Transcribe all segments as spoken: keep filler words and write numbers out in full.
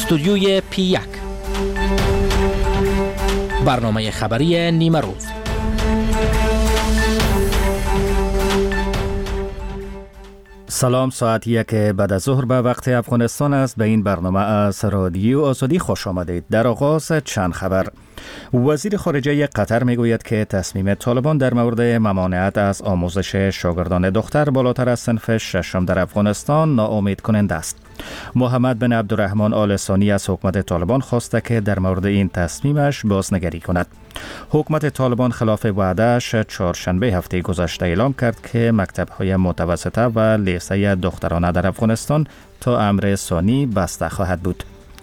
استودیوی پی یک، برنامه خبری نیمه روز. سلام، ساعت یک بعد از ظهر به وقت افغانستان است. به این برنامه از رادیو آزادی خوش آمدید. در آغاز چند خبر. وزیر خارجه قطر میگوید که تصمیم طالبان در مورد ممانعت از آموزش شاگردان دختر بالاتر از صنف ششم در افغانستان ناامید کننده است. محمد بن عبدالرحمن آل ثانی از حکومت طالبان خواسته که در مورد این تصمیمش بازنگری کند. حکومت طالبان خلاف وعده‌اش چهارشنبه هفته گذشته اعلام کرد که مکتب‌های متوسطه و لیسه دخترانه در افغانستان تا امر ثانی بسته خواهد بود.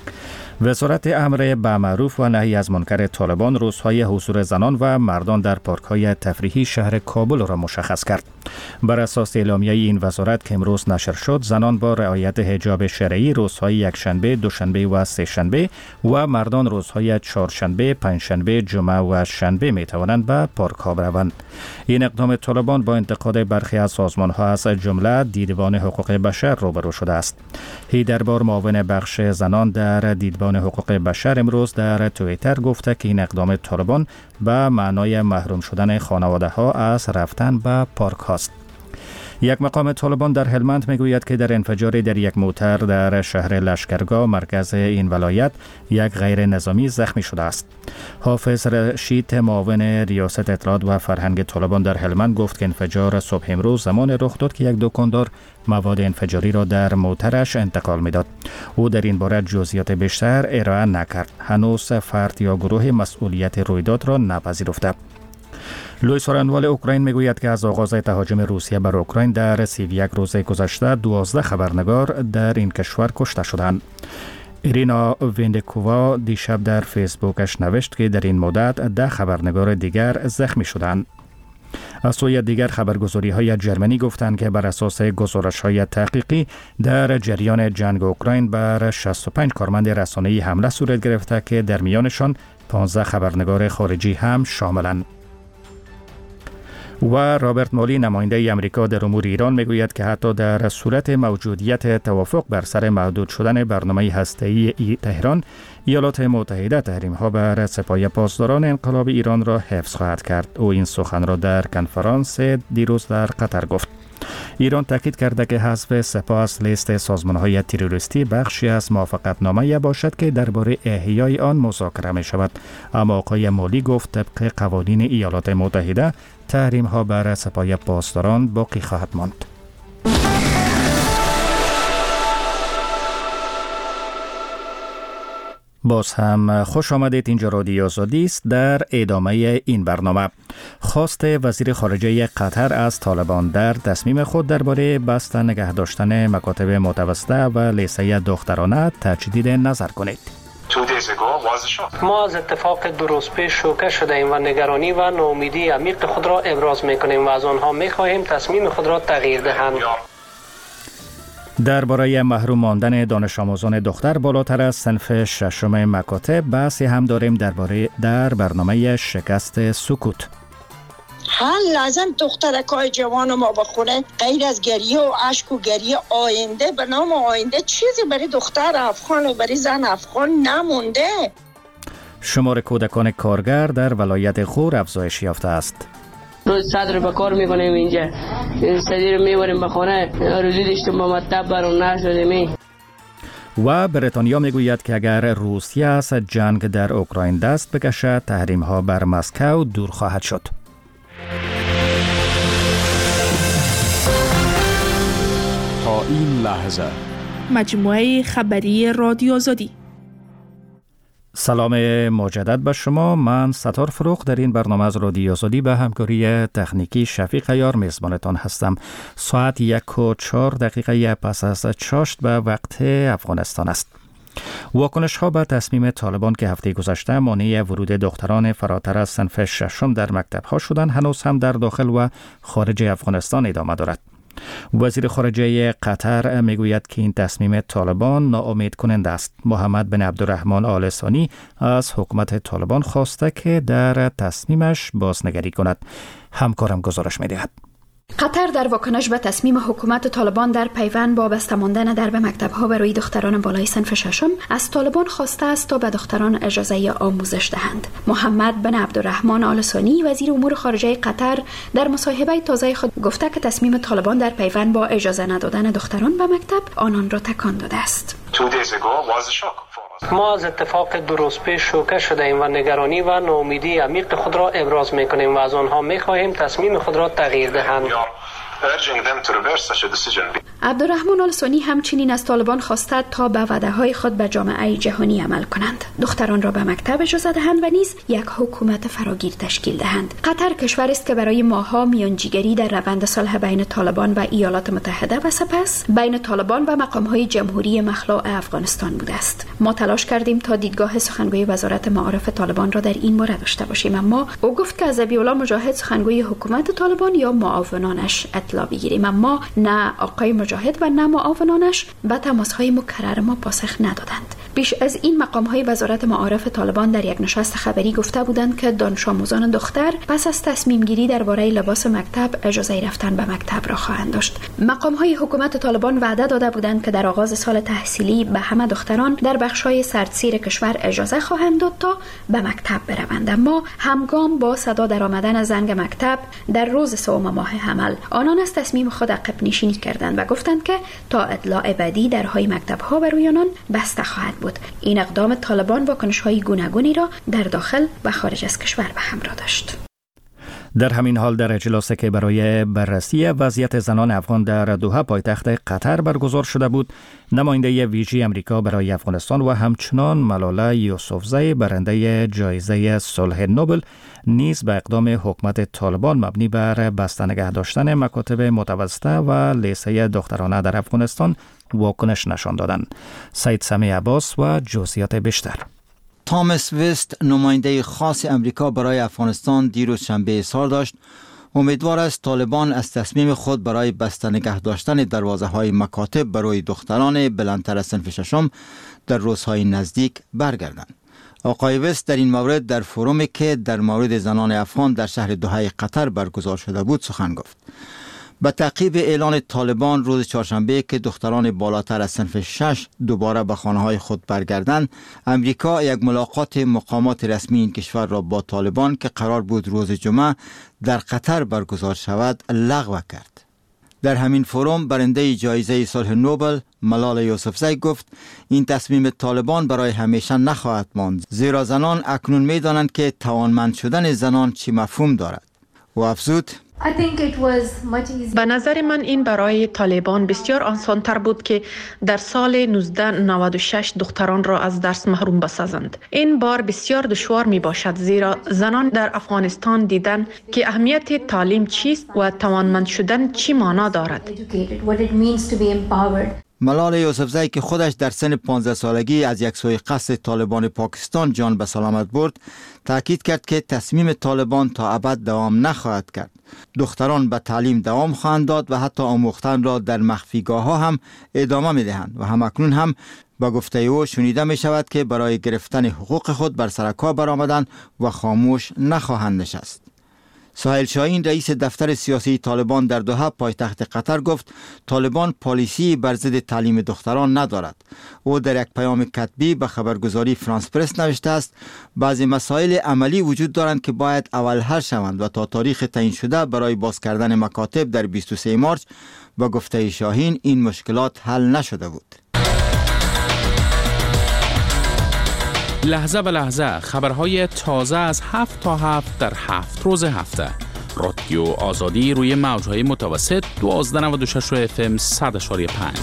وزارت امر به معروف و نهی از منکر طالبان روزهای حضور زنان و مردان در پارک‌های تفریحی شهر کابل را مشخص کرد. بر اساس اعلامیه این وزارت که امروز نشر شد، زنان با رعایت حجاب شرعی روزهای یکشنبه، دوشنبه و سه‌شنبه و مردان روزهای چهارشنبه، پنجشنبه، جمعه و شنبه می توانند به پارک‌ها بروند. این اقدام طالبان با انتقاد برخی از سازمان‌ها از جمله دیدبان حقوق بشر روبرو شده است. هیدربار معاون بخش زنان در دیدبان حقوق بشر امروز در توییتر گفته که این اقدام طالبان به معنای محروم شدن خانواده‌ها از رفتن به پارک است. یک مقام طالبان در هلمند میگوید که در انفجاری در یک موتر در شهر لشکرگاه مرکز این ولایت یک غیر نظامی زخمی شده است. حافظ رشید معاون ریاست اطلاعات و فرهنگ طالبان در هلمند گفت که انفجار صبح امروز زمان رخ داد که یک دکاندار مواد انفجاری را در موترش انتقال میداد. او در این باره جزئیات بیشتر ارائه نکرد. هنوز فرد یا گروه مسئولیت رویداد را نپذیرفته. لوی سورنوال اوکراین میگوید که از آغاز تهاجم روسیه بر اوکراین در سی و یک روز گذشته دوازده خبرنگار در این کشور کشته شدند. ایرینا ویندکووا دیشب در فیسبوکش نوشت که در این مدت ده خبرنگار دیگر زخمی شدند. از سوی دیگر خبرگزاری های جرمنی گفتند که بر اساس گزارش های تحقیقی در جریان جنگ اوکراین بر شصت و پنج کارمند رسانه‌ای حمله صورت گرفته که در میانشان پانزده خبرنگار خارجی هم شاملند. و رابرت مولی نماینده امریکا در امور ایران میگوید که حتی در صورت موجودیت توافق بر سر محدود شدن برنامه هسته‌ای تهران، ایالات متحده تحریم‌ها بر سپاه پاسداران انقلاب ایران را حفظ خواهد کرد. او این سخن را در کنفرانس دیروز در قطر گفت. ایران تاکید کرده که حذف سپاه از لیست سازمان‌های تروریستی بخشی از موافقتنامه باشد که درباره احیای آن مذاکره می شود. اما آقای مولی گفت طبق قوانین ایالات متحده تحریم‌ها بر سپاه پاسداران باقی خواهد ماند. باز هم خوش آمدید. اینجا رادیو آزادی است. در ادامه این برنامه، خواست وزیر خارجه قطر از طالبان در تصمیم خود درباره بسته نگه داشتن مکاتب متوسطه و لیسه دخترانه تجدید نظر کنید. ما از اتفاق دو روز پیش شوکه شده ایم و نگرانی و ناامیدی عمیق خود را ابراز می‌کنیم و از آنها می‌خواهیم تصمیم خود را تغییر دهند. درباره محروم ماندن دانش آموزان دختر بالاتر از صنف ششم مکاتب بحثی هم داریم درباره در برنامه شکست سکوت. هر لازم دخترکای جوان ما بخونه غیر از گریه و اشک و گریه آینده به نام آینده چیزی برای دختر افغان و برای زن افغان نمونده. شمار کودکان کارگر در ولایت غور افزایش یافته است. روز صدر به کار میکنیم اینجا، صدی رو میبریم به خانه، روزی داشتیم با مطب برون نشدیم. و بریتانیا میگوید که اگر روسیه از جنگ در اوکراین دست بکشد تحریم ها بر مسکو دور خواهد شد. تا این لحظه مجموعه خبری رادیو آزادی. سلام مجدد به شما. من ستار فروغ در این برنامه از رادیو آزادی به همکاری تکنیکی شفیق عیار میزبانتان هستم. ساعت یک و چهار دقیقه پس از چاشت به وقت افغانستان است. واکنش ها به تصمیم طالبان که هفته گذشته مانع ورود دختران فراتر از صنف ششم در مکتب ها شدند هنوز هم در داخل و خارج افغانستان ادامه دارد. وزیر خارجه قطر میگوید که این تصمیم طالبان ناامید کننده است. محمد بن عبدالرحمن آل ثانی از حکومت طالبان خواسته که در تصمیمش بازنگری کند. همکارم گزارش می‌دهد. قطر در واکنش به تصمیم حکومت طالبان در پیوند با بسته ماندن درب مکتب‌ها برای دختران بالای صنف ششم از طالبان خواسته است تا به دختران اجازه آموزش دهند. محمد بن عبدالرحمن آل ثانی وزیر امور خارجه قطر در مصاحبه تازه خود گفته که تصمیم طالبان در پیوند با اجازه ندادن دختران به مکتب آنان را تکان داده است. ما از اتفاق دو روز پیش شوکه شده ایم و نگرانی و ناامیدی عمیق خود را ابراز می‌کنیم و از آنها می‌خواهیم تصمیم خود را تغییر دهند. عبدالرحمن آل ثانی همچنین از طالبان خواسته تا به وعده‌های خود به جامعه جهانی عمل کنند، دختران را به مکتب اجازه دهند و نیز یک حکومت فراگیر تشکیل دهند. قطر کشوری است که برای ماه‌ها میانجیگری در روند صلح بین طالبان و ایالات متحده و سپس بین طالبان و مقام‌های جمهوری مخلوع افغانستان بوده است. ما تلاش کردیم تا دیدگاه سخنگوی وزارت معارف طالبان را در این باره داشته باشیم، اما او گفت که از ذبیح الله مجاهد سخنگوی حکومت طالبان یا معاونانش اطلاع بگیریم، اما نه آقای مجاهد و نه معاونانش به تماس‌های مکرر ما پاسخ ندادند. بیش از این مقام‌های وزارت معارف طالبان در یک نشست خبری گفته بودند که دانش آموزان دختر پس از تصمیم گیری درباره لباس مکتب اجازه رفتن به مکتب را خواهند داشت. مقام‌های حکومت طالبان وعده داده بودند که در آغاز سال تحصیلی به همه دختران در بخش‌های سردسیر کشور اجازه خواهند داد تا به مکتب بروند، اما همگام با صدا درآمدن زنگ مکتب در روز سوم ماه حمل آنان از تصمیم خود عقب نشینی کردند و گفتند که تا اطلاع بعدی درهای مکتب‌ها برای آنان بسته خواهد بود. این اقدام طالبان واکنش‌های گوناگونی را در داخل و خارج از کشور به همراه داشت. در همین حال در اجلاسی که برای بررسی وضعیت زنان افغان در دوحه پایتخت قطر برگزار شده بود، نماینده ویژه امریکا برای افغانستان و همچنان ملاله یوسفزی برنده جایزه صلح نوبل نیز به اقدام حکومت طالبان مبنی بر بسته نگه داشتن مکاتب متوسطه و لیسه دخترانه در افغانستان واکنش نشان دادند. سید سمی عباس و جزئیات بیشتر. تامس وست نماینده خاص امریکا برای افغانستان دیروز شنبه اظهار داشت امیدوار است طالبان از تصمیم خود برای بسته نگه داشتن دروازه های مکاتب برای دختران بلندتر از صنف ششم در روزهای نزدیک برگردند. آقای وست در این مورد در فرومی که در مورد زنان افغان در شهر دوحه قطر برگزار شده بود سخن گفت. به تعقیب اعلان طالبان روز چهارشنبه که دختران بالاتر از صنف شش دوباره به خانه‌های خود برگردند، امریکا یک ملاقات مقامات رسمی این کشور را با طالبان که قرار بود روز جمعه در قطر برگزار شود لغو کرد. در همین فروم برنده جایزه صلح نوبل ملاله یوسفزی گفت این تصمیم طالبان برای همیشه نخواهد ماند، زیرا زنان اکنون می‌دانند که توانمند شدن زنان چی مفهوم دارد. و افزود به نظر من این برای طالبان بسیار آسان‌تر بود که در سال نوزده نود و شش دختران را از درس محروم بسازند. این بار بسیار دشوار می باشد، زیرا زنان در افغانستان دیدن که اهمیت تعلیم چیست و توانمند شدن چی معنا دارد. ملاله یوسفزی که خودش در سن پانزده سالگی از یک سوی قصد طالبان پاکستان جان به سلامت برد، تاکید کرد که تصمیم طالبان تا ابد دوام نخواهد کرد. دختران به تعلیم دوام خواهند داد و حتی آموختن را در مخفیگاه ها هم ادامه می دهند و همکنون هم با گفته او شنیده می شود که برای گرفتن حقوق خود بر سر کار برآمدند و خاموش نخواهند نشست. سهیل شاهین رئیس دفتر سیاسی طالبان در دوحه پایتخت قطر گفت طالبان پالیسی بر ضد تعلیم دختران ندارد. او در یک پیام کتبی به خبرگزاری فرانس پرس نوشته است بعضی مسائل عملی وجود دارند که باید اول حل شوند و تا تاریخ تعیین شده برای باز کردن مکاتب در بیست و سوم مارس با گفته شاهین این مشکلات حل نشده بود. لحظه به لحظه خبرهای تازه از هفت تا هفت در هفت روز هفته. رادیو آزادی روی موجهای متوسط دوازده نود و شش اف ام صد اشاری پنج.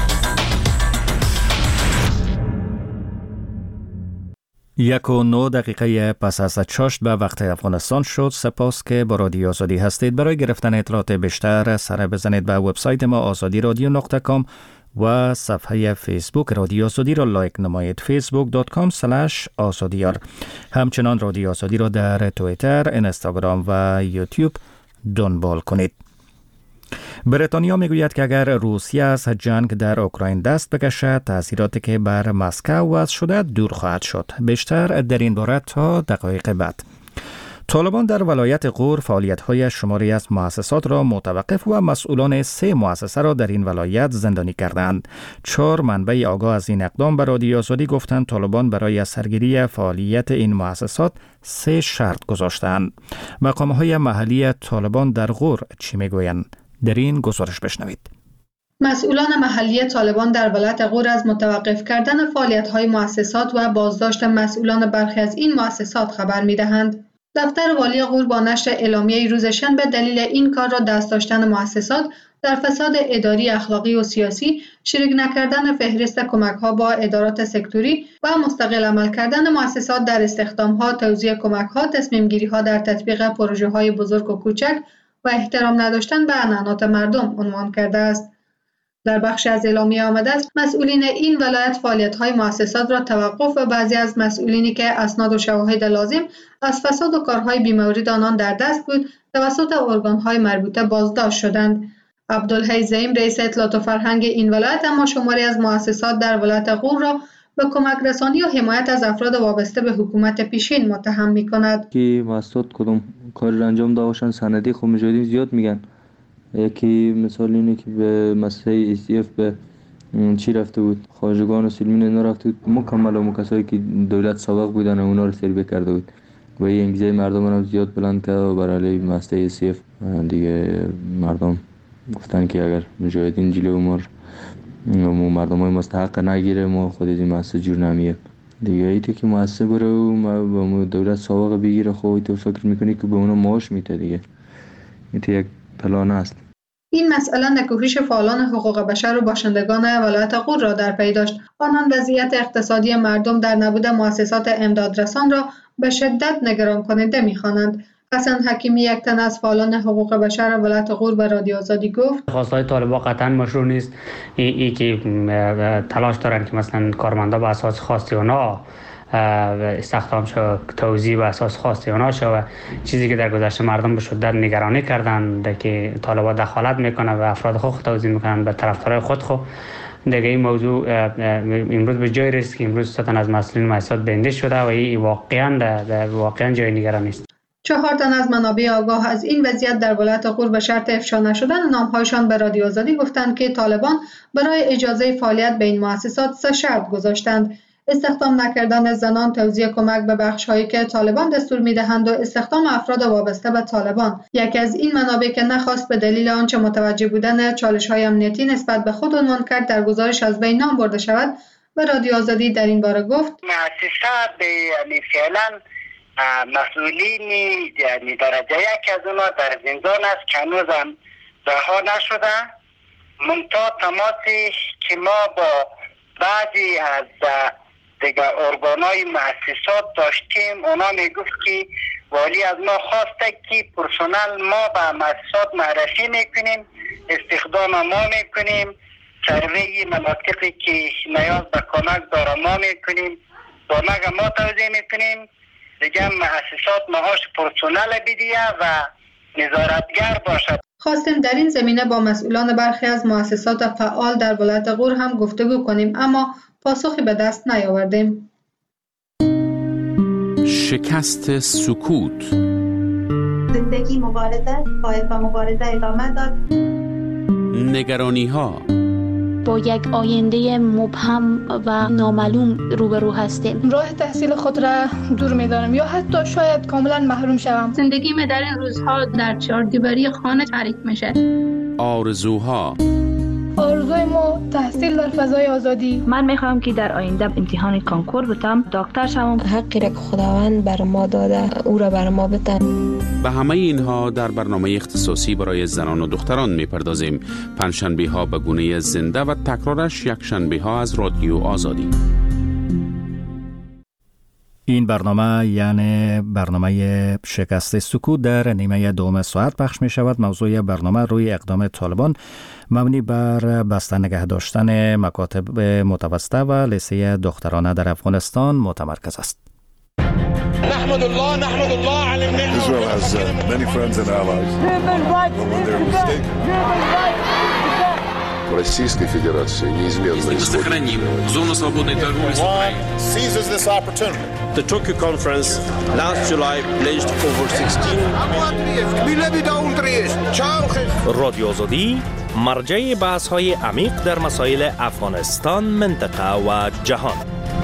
یک و نو دقیقه پس از چاشت به وقت افغانستان شد. سپاس که با رادیو آزادی هستید. برای گرفتن اطلاعات بیشتر سر بزنید به وبسایت ما آزادی رادیو نقطه کام و صفحه فیسبوک رادیو آزادی را لایک نمایید فیسبوک دات کام اسلش آزادیار. همچنان رادیو آزادی را در توییتر، اینستاگرام و یوتیوب دنبال کنید. بریتانیا میگوید که اگر روسیه از جنگ در اوکراین دست بکشد تاثیراتی که بر مسکو وضع شده دور خواهد شد. بیشتر در این باره تا دقایق بعد. طالبان در ولایت غور فعالیت‌های شماری از مؤسسات را متوقف و مسئولان سه مؤسسه را در این ولایت زندانی کردند. چهار منبع آگاه از این اقدام به رادیو آزادی گفتند طالبان برای سرگیری فعالیت این مؤسسات سه شرط گذاشتند. مقام‌های محلی طالبان در غور چی میگویند؟ در این گزارش بشنوید. مسئولان محلی طالبان در ولایت غور از متوقف کردن فعالیت‌های مؤسسات و بازداشت مسئولان برخی از این مؤسسات خبر می‌دهند. دفتر والی غور با نشر اعلامیه روز شنبه دلیل این کار را دست داشتن مؤسسات در فساد اداری، اخلاقی و سیاسی، شریک نکردن فهرست کمک‌ها با ادارات سکتوری و مستقل عمل کردن مؤسسات در استخدام‌ها، توزیع کمک‌ها، تصمیم‌گیری‌ها در تطبیق پروژه‌های بزرگ و کوچک و احترام نداشتن به عنعنات مردم عنوان کرده است. در بخش از اعلامیه آمده است مسئولین این ولایت فعالیت‌های مؤسسات را توقف و بعضی از مسئولینی که اسناد و شواهد لازم از فساد و کارهای بیمورد آنان در دست بود توسط ارگان‌های مربوطه بازداشت شدند. عبدالحی زعیم رئیس اطلاعات و فرهنگ این ولایت اما شماری از مؤسسات در ولایت غور را به کمک رسانی و حمایت از افراد وابسته به حکومت پیشین متهم می‌کند. که مؤسسات کدام کار را انجام داده باشند سندی خب مجاهدین زیاد میگن. یکی مثال اینه که به مسئله ای سی اف به چی رفته بود، خواجگان و سلمین اینا رفته بود، مکمل و کسایی که دولت سابق بودن و اونا رو سربه کرده بود و این انگیزه مردم هم زیاد بلند کرد و برای مسئله ای سی اف دیگه مردم گفتن که اگر مجاهدین جلو ما و مردم های مستحق نگیره ما خود از این مسئله جور نمیه دیگه. ایتی که مؤسسه بره و دولت سابق بگیره خب تو فکر میکنی که به اونا معاش میده دیگه. ایتی یک پلان است. این مسئله نکوهش فعالان حقوق بشر و باشندگان ولایت غور را در پی داشت. آنان وضعیت اقتصادی مردم در نبود مؤسسات امدادرسان را به شدت نگران کننده می‌خوانند. حسن حکیمی یک تن از فعالان حقوق بشر ولایت غور به رادیو آزادی گفت خواستهای طالبان قطعا مشروع نیست. ای, ای که تلاش دارن که مثلا کارمندا به اساس خواسته اونا استخدام شد، توزیع به اساس خواسته اونا شد و چیزی که در گذشته مردم به شدت نگرانی کردند که طالبان دخالت میکنه و افراد خود توزیع میکنن به طرفدارای خود خود دیگه این موضوع امروز به جای رسید که امروز ستن از مسئولین مؤسسات بنده شده و این واقعا واقعا جای نگرانی است. چهار تن از منابع آگاه از این وضعیت در ولایت غور به شرط افشا نشدن نامهایشان به رادیو آزادی گفتند که طالبان برای اجازه فعالیت به این مؤسسات سه شرط گذاشتند: استخدام نکردن زنان، توزیع کمک به بخش‌هایی که طالبان دستور می‌دهند و استخدام افراد وابسته به طالبان. یکی از این منابع که نخواست به دلیل آنچه متوجه بودن چالش‌های امنیتی نسبت به خود عنوان کرد در گزارش از بین نام برده شود و رادیو آزادی در این باره گفت مؤسسه به یعنی فعلا مسئولین یعنی درجه یک از اونا در زندان است که هنوز هم رها نشده. منتها تماسی که ما با بعضی از دیگه ارگانای مؤسسات داشتیم اونا میگفت که والی از ما خواسته که پرسنل ما به مؤسسات معرفی میکنیم، استخدام ما میکنیم، سروی مناطقی که نیاز به کمک داره ما میکنیم، کمک ما توزیع میکنیم، دیگه مؤسسات معاش پرسنل بدیه و نظارتگر باشد. خواستیم در این زمینه با مسئولان برخی از مؤسسات فعال در ولایت غور هم گفتگو کنیم اما پاسخی به دست نیاوردیم. شکست سکوت. زندگی مبارزه باید با مبارزه ادامه داد. نگرانی ها. با یک آینده مبهم و نامعلوم روبرو هستیم. راه تحصیل خود را دور می‌دارم یا حتی شاید کاملا محروم شوم. زندگی من در این روزها در چهار دیواری خانه تعریف میشه. آرزوها. آرزوی ما تحصیل در فضای آزادی. من میخوام که در آینده امتحان کانکور بتم، دکتر شوم. حقی را که خداوند بر ما داده او را بر ما بده. به همه اینها در برنامه اختصاصی برای زنان و دختران میپردازیم. پنجشنبه ها به گونه زنده و تکرارش یک شنبه ها از رادیو آزادی. این برنامه یعنی برنامه شکست سکوت در نیمه دوم ساعت پخش می شود. موضوع برنامه روی اقدام طالبان مبنی بر بسته نگه داشتن مکاتب متوسطه و لیسه دخترانه در افغانستان متمرکز است. نحمد الله نحمد الله علی النعمة. Israel has uh, many friends and allies. But when they're mistaken в Российской Федерации неизменно сохраним зону свободной торговли с Украиной. The Tokyo Conference last July pledged over sixteen رادیو آزادی مرجع بحث‌های عمیق در مسائل افغانستان، منطقه و جهان.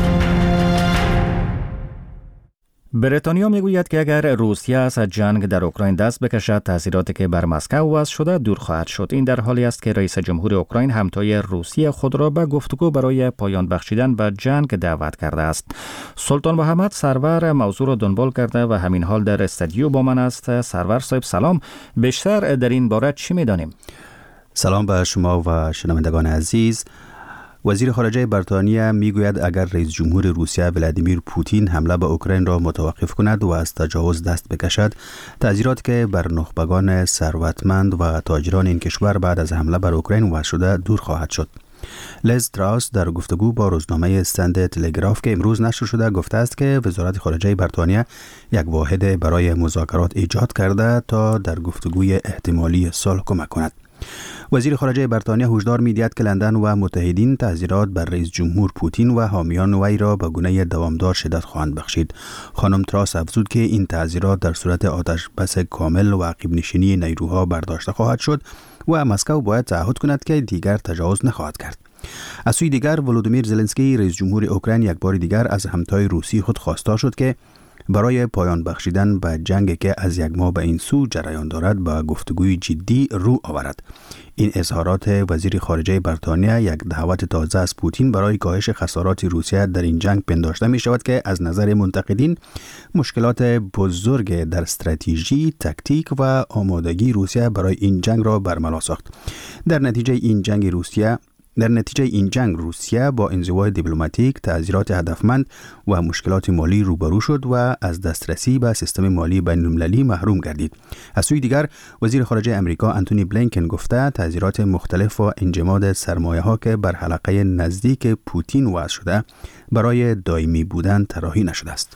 بریتانیا میگوید که اگر روسیه از جنگ در اوکراین دست بکشد، تاثیراتی که بر مسکو وضع شده دور خواهد شد. این در حالی است که رئیس جمهور اوکراین همتای روسیه خود را به گفتگو برای پایان بخشیدن به جنگ دعوت کرده است. سلطان محمد سرور موضوع را دنبال کرده و همین حال در استودیو با من است. سرور صاحب سلام، بیشتر در این باره چی می‌دانیم؟ سلام به شما و شنوندگان عزیز. وزیر خارجه بریتانیا میگوید اگر رئیس جمهور روسیه ولادیمیر پوتین حمله به اوکراین را متوقف کند و از تجاوز دست بکشد، تأثیراتی که بر نخبگان ثروتمند و تاجران این کشور بعد از حمله بر اوکراین وضع شده دور خواهد شد. لیز تراس در گفتگو با روزنامه استند تلگراف که امروز نشر شده گفته است که وزارت خارجه بریتانیا یک واحد برای مذاکرات ایجاد کرده تا در گفتگوی احتمالی صلح کمک کند. وزیر خارجه بریتانیا هشدار می‌دهد که لندن و متحدین تحذیرات بر رئیس جمهور پوتین و حامیان وی را به گونه دوامدار شدت خواهند بخشید. خانم تراس افزود که این تحذیرات در صورت آتش بس کامل و عقب نشینی نیروها برداشته خواهد شد و مسکو باید تعهد کند که دیگر تجاوز نخواهد کرد. از سوی دیگر ولودیمیر زلنسکی رئیس جمهور اوکراین یک بار دیگر از همتای روسی خود خواستار شد که برای پایان بخشیدن به جنگی که از یک ماه به این سو جریان دارد به گفتگوی جدی رو آورد. این اظهارات وزیر خارجه بریتانیا یک دعوت تازه از پوتین برای کاهش خسارات روسیه در این جنگ پنداشته می شود که از نظر منتقدین مشکلات بزرگ در استراتژی، تاکتیک و آمادگی روسیه برای این جنگ را برملا ساخت. در نتیجه این جنگ روسیه در نتیجه این جنگ روسیه با انزوای دیپلماتیک، تعذیرات هدفمند و مشکلات مالی روبرو شد و از دسترسی به سیستم مالی بین‌المللی محروم گردید. از سوی دیگر وزیر خارجه امریکا انتونی بلینکن گفته تعذیرات مختلف و انجماد سرمایه‌ها که بر حلقه نزدیک پوتین وضع شده برای دائمی بودن طراحی نشده است.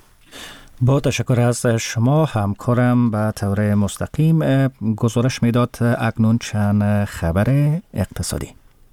با تشکر از شما همکارم به طور مستقیم گزارش میداد. اکنون چند خبر اقتصادی.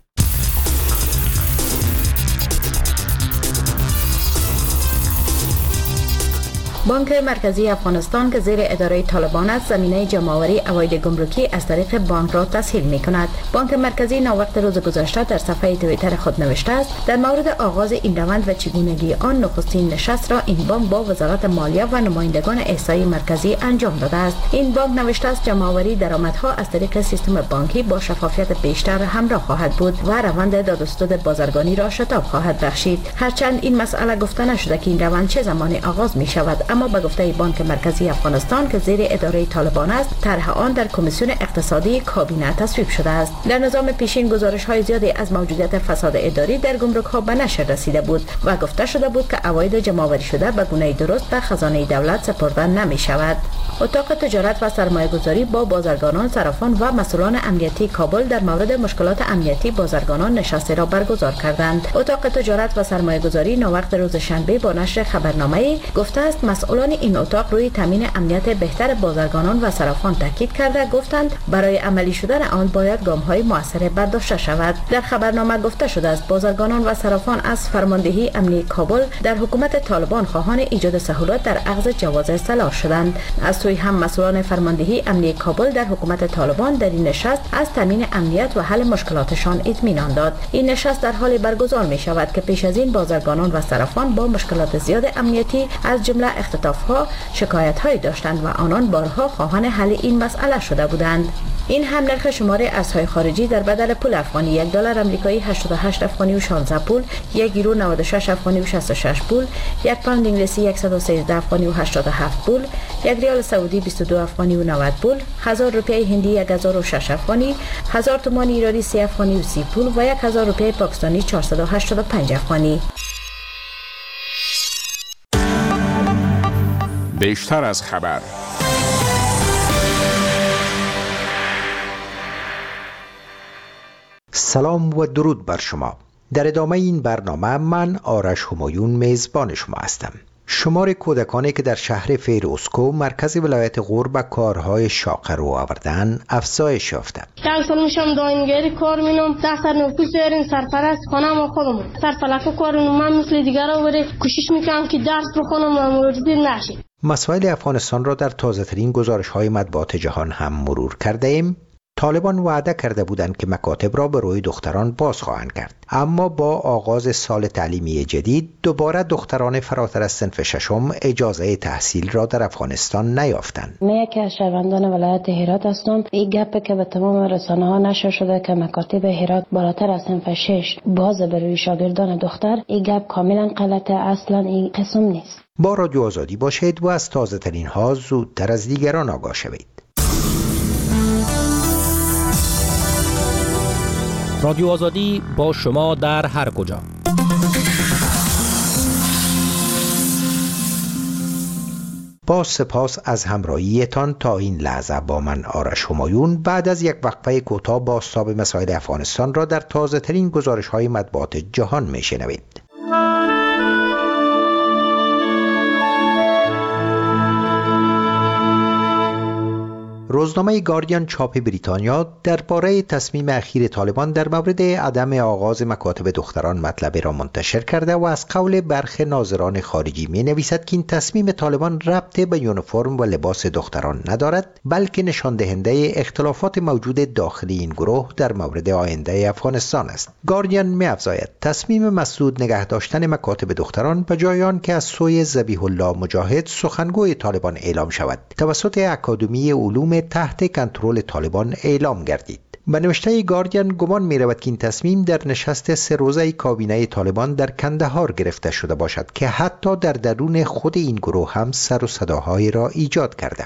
بانک مرکزی افغانستان که زیر اداره طالبان است، زمینه جمع‌آوری عواید گمرکی از طریق بانک را تسهیل می‌کند. بانک مرکزی ناوقت روز گذشته در صفحه توییتر خود نوشته است در مورد آغاز این روند و چگونگی آن نخستین نشست را این بانک با وزارت مالیه و نمایندگان احصایی مرکزی انجام داده است. این بانک نوشته است جمع‌آوری درآمدها از طریق سیستم بانکی با شفافیت بیشتر همراه خواهد بود و روند داد و ستد بازرگانی را شتاب خواهد بخشید. هرچند این مسئله گفته نشده که این روند چه زمانی آغاز می‌شود، اما به گفته بانک مرکزی افغانستان که زیر اداره طالبان است، طرح آن در کمیسیون اقتصادی کابینه تصویب شده است. در نظام پیشین گزارش‌های زیادی از موجودیت فساد اداری در گمرک‌ها به نشر رسیده بود و گفته شده بود که عواید جمع‌آوری شده به گونه درست به خزانه دولت سپرده نمی‌شود. اتاق تجارت و سرمایه‌گذاری با بازرگانان، صرافان و مسئولان امنیتی کابل در مورد مشکلات امنیتی بازرگانان نشستی را برگزار کردند. اتاق تجارت و سرمایه‌گذاری ناوقت روز شنبه با نشر خبرنامه‌ای گفته است مسئولان این اتاق روی تامین امنیت بهتر بازرگانان و صرافان تاکید کرده گفتند برای عملی شدن آن باید گام‌های موثر برداشته شود. در خبرنامه گفته شده است بازرگانان و صرافان از فرماندهی امنیتی کابل در حکومت طالبان خواهان ایجاد سهولت در اخذ جواز سلاح شدند. از سوی هم مسئولان فرماندهی امنیتی کابل در حکومت طالبان در این نشست از تامین امنیت و حل مشکلاتشان اطمینان داد. این نشست در حال برگزار می شود که پیش از این بازرگانان و صرافان با مشکلات زیاد امنیتی از جمله اختطاف‌ها شکایت‌هایی داشتند و آنان بارها خواهان حل این مسئله شده بودند. این هم نرخ شماره ارزهای خارجی در بدل پول افغانی: یک دلار آمریکایی هشتاد و هشت افغانی و شانزده پول، یک یورو نود و شش افغانی و شصت و شش پول، یک پوند انگلیسی صد و سیزده افغانی و هشتاد و هفت پول، یک ریال سعودی بیست و دو افغانی و نود پول، هزار روپیه هندی یک هزار و شش افغانی، هزار تومان ایرانی سی افغانی و سی پول و یک هزار روپیه پاکستانی چهارصد و هشتاد و پنج افغانی. بیشتر از خبر. سلام و درود بر شما. در ادامه این برنامه من آرش همایون میزبان شما هستم. شمار کودکانی که در شهر فیروزکوه مرکز ولایت غور به کارهای شاق رو آوردن افزایش یافته. چند سال میشم داینگری کار مینم، ده سر نوکوس داریم، سرپرست خانم و خودمون سرفلکه کارم. من مثل دیگر آوری کوشش میکنم که درس بخونم و موردی نشی. مسائل افغانستان را در تازه ترین گزارش های مطبوعات جهان هم مرور کرده ایم. طالبان وعده کرده بودند که مکاتب را به روی دختران باز خواهند کرد، اما با آغاز سال تعلیمی جدید دوباره دختران فراتر از صنف ششم اجازه تحصیل را در افغانستان نیافتند. من یکی از شهروندان ولایت هرات هستم. این گپ که به تمام رسانه ها نشر شده که مکاتب هرات بالاتر از صنف شش باز به روی شاگردان دختر، این گپ کاملا غلطه. اصلا این قسم نیست. با رادیو آزادی باشید و از تازه ترین ها زودتر از دیگران آگاه شوید. رادیو آزادی با شما در هر کجا. با سپاس از همراهیتان تا این لحظه با من آرش همایون بعد از یک وقفه کوتاه بازتاب مسائل افغانستان را در تازه ترین گزارش های مطبوعات جهان می شنوید. روزنامه گاردین چاپ بریتانیا درباره تصمیم اخیر طالبان در مورد عدم آغاز مکاتب دختران مطلبی را منتشر کرده و از قول برخی ناظران خارجی می نویسد که این تصمیم طالبان ربط به یونیفرم و لباس دختران ندارد، بلکه نشان دهنده اختلافات موجود داخلی این گروه در مورد آینده افغانستان است. گاردین می افزاید تصمیم مسدود نگه داشتن مکاتب دختران به جای آن که از سوی ذبیح الله مجاهد سخنگوی طالبان اعلام شود توسط اکادمی علوم تحت کنترل طالبان اعلام گردید. به نوشته گاردین گمان می رود که این تصمیم در نشست سه روزه کابینه طالبان در کندهار گرفته شده باشد که حتی در درون خود این گروه هم سر و صداهایی را ایجاد کرده.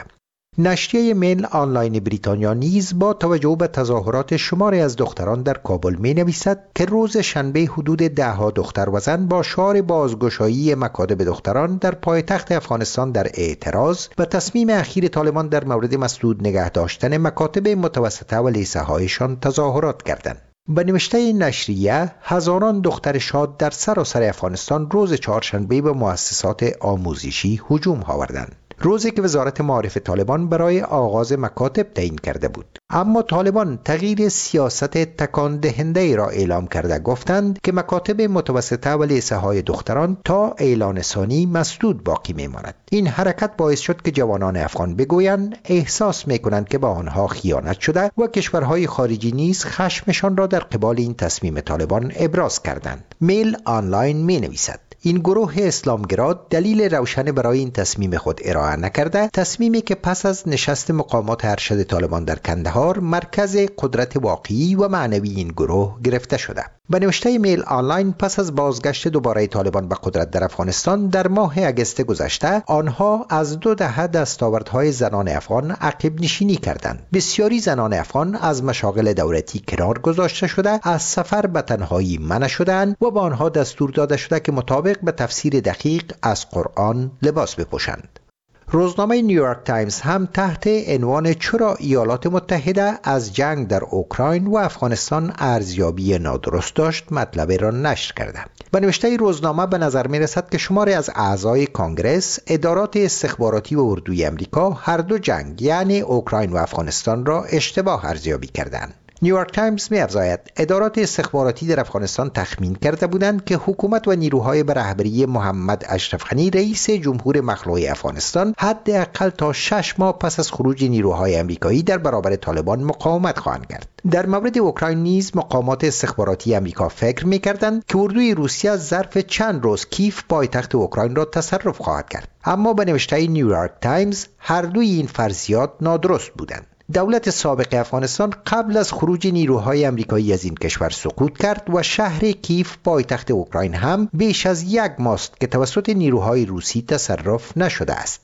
نشریه میل آنلاین بریتانیا نیز با توجه به تظاهرات شماری از دختران در کابل می نویسد که روز شنبه حدود ده ها دختر و زن با شعار بازگشایی مکاتب دختران در پایتخت افغانستان در اعتراض به تصمیم اخیر طالبان در مورد مسدود نگه داشتن مکاتب متوسطه و لیسه هایشان تظاهرات کردند. به نوشته نشریه هزاران دختر شاد در سراسر افغانستان روز چهارشنبه به مؤسسات آموزشی هجوم آوردند، روزی که وزارت معارف طالبان برای آغاز مکاتب تعیین کرده بود. اما طالبان تغییر سیاست تکان دهنده ای را اعلام کرده، گفتند که مکاتب متوسطه و لیسه های دختران تا اعلان ثانی مسدود باقی میماند. این حرکت باعث شد که جوانان افغان بگویند احساس میکنند که به آنها خیانت شده و کشورهای خارجی نیز خشمشان را در قبال این تصمیم طالبان ابراز کردند. میل آنلاین می نویسد این گروه اسلامگرا دلیل روشن برای این تصمیم خود ارائه نکرده، تصمیمی که پس از نشست مقامات ارشد طالبان در کندهار مرکز قدرت واقعی و معنوی این گروه گرفته شده. به نوشته میل آنلاین پس از بازگشت دوباره طالبان به قدرت در افغانستان در ماه اگست گذشته، آنها از دو دهه دستاوردهای زنان افغان عقب نشینی کردند. بسیاری زنان افغان از مشاغل دولتی کنار گذاشته شده، از سفر به تنهایی منع شدند و به آنها دستور داده شده که مطابق به تفسیر دقیق از قرآن لباس بپوشند. روزنامه نیویورک تایمز هم تحت عنوان چرا ایالات متحده از جنگ در اوکراین و افغانستان ارزیابی نادرست داشت مطلب را نشر کرده. به نوشته روزنامه به نظر می رسد که شماری از اعضای کانگرس، ادارات استخباراتی و اردوی امریکا هر دو جنگ یعنی اوکراین و افغانستان را اشتباه ارزیابی کردند. نیویورک تایمز می افزاید ادارات استخباراتی در افغانستان تخمین کرده بودند که حکومت و نیروهای به رهبری محمد اشرف غنی رئیس جمهور مخلوع افغانستان حداقل تا شش ماه پس از خروج نیروهای امریکایی در برابر طالبان مقاومت خواهند کرد. در مورد اوکراین نیز مقامات استخباراتی امریکا فکر می کردند که اردوی روسیه ظرف چند روز کیف پایتخت اوکراین را تصرف خواهد کرد. اما به نوشته نیویورک تایمز هر دوی این فرضیات نادرست بودند. دولت سابق افغانستان قبل از خروج نیروهای امریکایی از این کشور سقوط کرد و شهر کیف پایتخت اوکراین هم بیش از یک ماه است که توسط نیروهای روسی تصرف نشده است.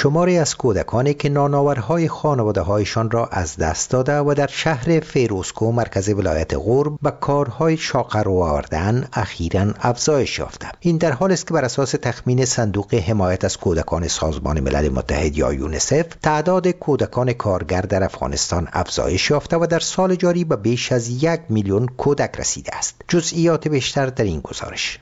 شماری از کودکانی که نانآورهای خانواده هایشان را از دست داده و در شهر فیروزکوه مرکز ولایت غور به کارهای شاق رو آوردن اخیراً افزایش یافته. این در حالی است که بر اساس تخمین صندوق حمایت از کودکان سازمان ملل متحد یا یونیسف تعداد کودکان کارگر در افغانستان افزایش یافته و در سال جاری به بیش از یک میلیون کودک رسیده است. جزئیات بیشتر در این گزارش.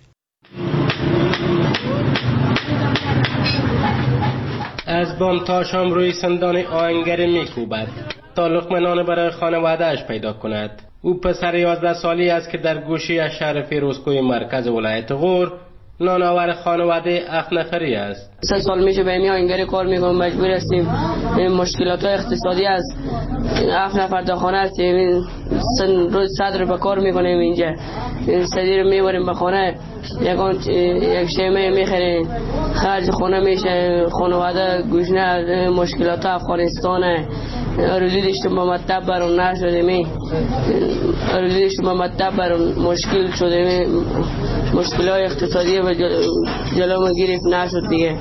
از بام تا شام روی سندان آهنگری میکوبد تا لقمه نان برای خانواده‌اش پیدا کند. او پسر یازده سالی است که در گوشی از شهر فیروزکوه مرکز ولایت غور نانآور خانواده هفت نفری است. سه سال میشه به این آهنگری کار میکنم، مجبور هستیم. مشکلات اقتصادی است. هفت نفر در خانه هستیم، روز صد رو به کار میکنیم اینجا. صدی رو میبریم به خانه، یک شیمه میخریم، خرج خونه میشه. خانواده گوشنه مشکلات افغانستانه. روزی داشتیم با مطب برون نشدیم، روزی داشتیم با مطب برون مشکل شدیم، مشکلات اقتصادی و جلو ما گرفت نشد دیگه.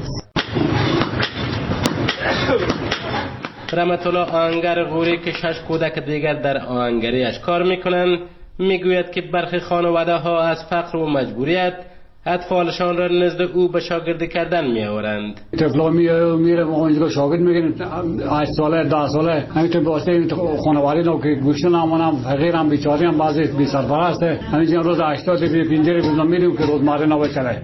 رحمت الله آهنگر غوری که شش کودک دیگر در آهنگریش کار میکنند میگوید که برخی خانواده ها از فقر و مجبوریت اطفالشان را نزد او به شاگردی کردن می آورند. طفلا میره میره اونجا شاگرد میگیرن، هشت ساله ده ساله همینطور واسه خانواده نو که گوشه نمونم فقیرم بیچاره هم بعضی بی سرپرست همین روز هشتاد پنجاه روز میریم که روزمره نباشه.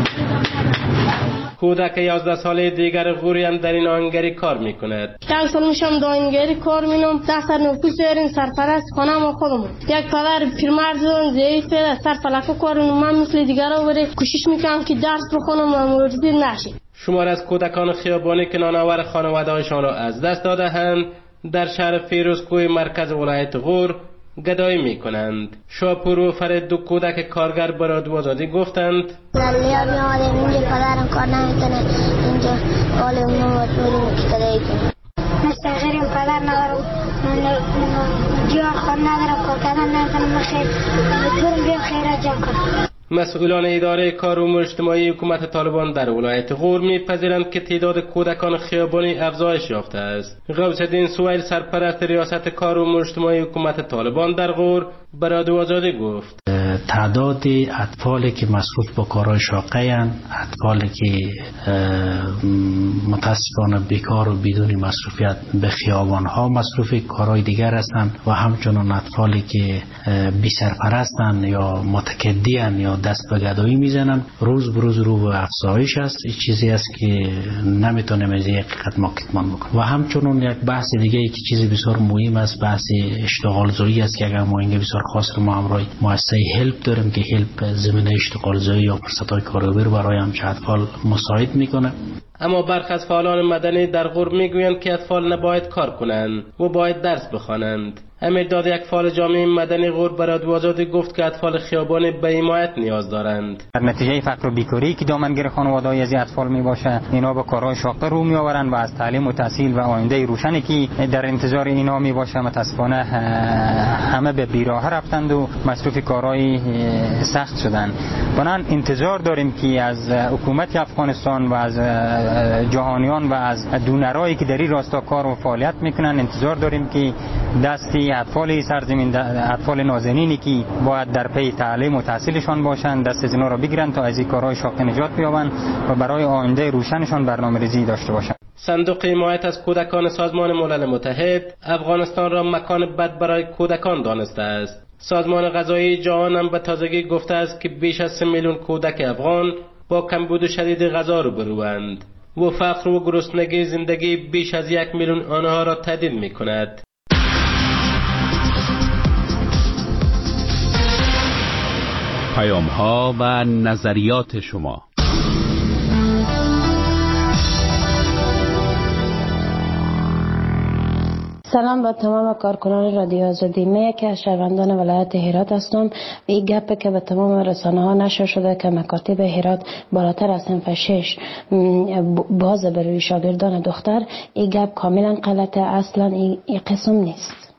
کودک یازده ساله دیگر غوری هم در این آهنگری کار میکند. یک سال میشم در آهنگری کار مینم، ده سر نوکوس داریم، سرپرست خانم و خودمون. یک پدر پیرمرد ضعیف سر فلکه کارم، من مثل دیگرها بره کوشش میکنم که درس بخونم و موجودی نشه. شمار از کودکان خیابانی که نانآور خانواده‌هایشان را از دست داده‌اند در شهر فیروزکوه مرکز ولایت غور گدایی می کنند. شاپور و فرید دو کودک کارگر به رادیو آزادی گفتند لالیا بیامدیم اینجا پدرم کار نمیتونه، اینجا حال اونو مطمئنیم که گدایی کنیم. مستقریم پدر ندارم، جا خود ندارم، کار کردن نمیتونم، خیر برم بیا خیرات جمع کنم. مسئولان اداره کار امور اجتماعی حکومت طالبان در ولایت غور می‌پذیرند که تعداد کودکان خیابانی افزایش یافته است. غوث الدین سویل سرپرست ریاست کار امور اجتماعی حکومت طالبان در غور به رادیو آزادی گفت تعداد اطفالی که مصروف به کارهای شاقه اند، اطفالی که متاسفانه بیکار و بدون مصروفیت به خیابان‌ها مصروف کارهای دیگر هستند و همچنین اطفالی که بی سرپرستند یا متکدی‌اند یا دست به گدایی میزنن روز به روز رو به افزایش است. این چیزی است که نمیتونیم از یک حقیقت ما کتمان بکنیم. و همچنین یک بحث دیگه ای که چیزی بسیار مهم است بحث اشتغال زایی است که اگر ما اینجا بسیار خاص ما همراه مؤسسه هلپ داریم که هلپ زمینه اشتغال زایی یا فرصت‌های کارآمد برای همچه اطفال مساعد میکنه. اما برخی از فعالان مدنی در غور میگویند که اطفال نباید کار کنند و باید درس بخوانند. امیر داد یک فعال جامعه مدنی غور به رادیو آزادی گفت که اطفال خیابانی به حمایت نیاز دارند. در نتیجه فقر و بیکاری که دامنگیر خانواده‌های از اطفال میباشه، اینا به کارهای شاقه رو میآورند و از تعلیم و تحصیل و آینده روشنی که در انتظار اینا میباشه متاسفانه همه به بیراه رفتند و مصروف کارهای سخت شدند. بنابراین انتظار داریم که از حکومت افغانستان و از جهانیان و از دونرایی که در این راستا کار و فعالیت میکنن انتظار داریم که دستی اطفال سرزمین، اطفال نازنینی که باید در پی تعلیم و تحصیلشان باشند دست از اینا را بگیرند تا از این کارهای شاقه نجات بیابند و برای آینده روشنشان برنامه‌ریزی داشته باشند. صندوق حمایت از کودکان سازمان ملل متحد افغانستان را مکان بد برای کودکان دانسته است. سازمان غذایی جهان هم به تازگی گفته است که بیش از سه میلیون کودک افغان با کمبود شدید غذا روبروند و فقر و گرسنگی زندگی بیش از یک میلیون آنها را تهدید می‌کند. پیام‌ها و نظریات شما. سلام با تمام کارکنان رادیو آزادی. من یکی از شهروندان ولایت هرات هستم. این گپ که به تمام رسانه ها نشر شده که مکاتب هرات بالاتر از صنف شش باز برای شاگردان دختر، این گپ کاملا غلطه. اصلا این قسم نیست.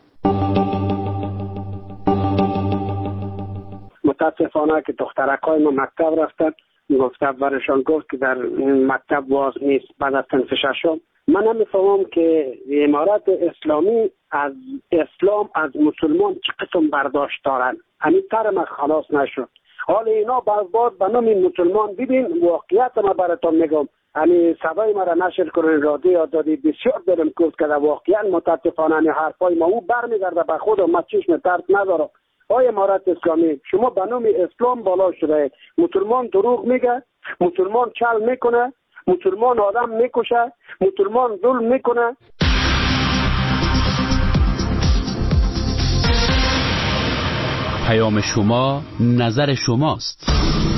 متاسفانه که دخترکای ما مکتب رفتن، گفته برشان گفت که در مکتب واز نیست بعد از صنف ششم. من نمیفهمم که امارت اسلامی از اسلام از مسلمان چه قسم برداشت دارن. همین تر من خلاص نشد. حال اینا باز به نام مسلمان ببین واقعیت ما براتون میگم. همین صدای ما را نشر کنین رادیو آزادی بسیار دلم کوفت کرده. واقعا متاسفانه حرفای ما او برمیگرده به خود و ما چشم ترس ندارم. آی امارت اسلامی شما به نام اسلام بالا شده، مسلمان دروغ میگه، مسلمان چل میکنه، مسلمان آدم میکشه، مسلمان ظلم میکنه. پیام شما نظر شماست.